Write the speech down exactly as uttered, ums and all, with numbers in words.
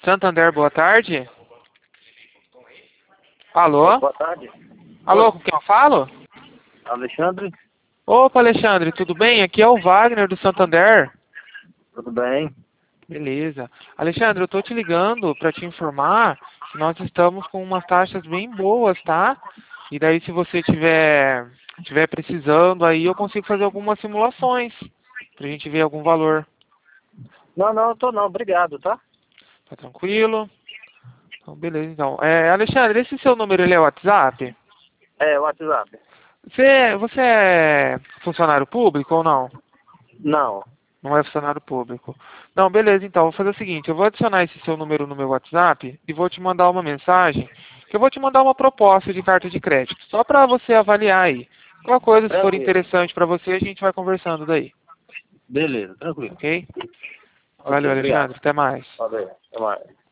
Santander, boa tarde. Alô? Boa tarde. Alô, com quem eu falo? Alexandre, Opa, Alexandre, tudo bem? Aqui é o Wagner do Santander. tudo bem? Beleza. Alexandre, eu tô te ligando para te informar que nós estamos com umas taxas bem boas, tá? E daí, se você tiver, tiver precisando, aí eu consigo fazer algumas simulações pra gente ver algum valor. Não, não, eu tô não, obrigado, tá? Tá tranquilo? Então, beleza, então. É, Alexandre, esse seu número, ele é WhatsApp? É, o WhatsApp. Você, você é funcionário público ou não? Não. Não é funcionário público. Não, beleza, então, vou fazer o seguinte, eu vou adicionar esse seu número no meu WhatsApp e vou te mandar uma mensagem, que eu vou te mandar uma proposta de carta de crédito, só para você avaliar aí. Qualquer coisa, se for Tranquilo. interessante para você, a gente vai conversando daí, Beleza, tranquilo. ok? Ok, Valeu, obrigado. Alexandre, até mais. Valeu, até mais.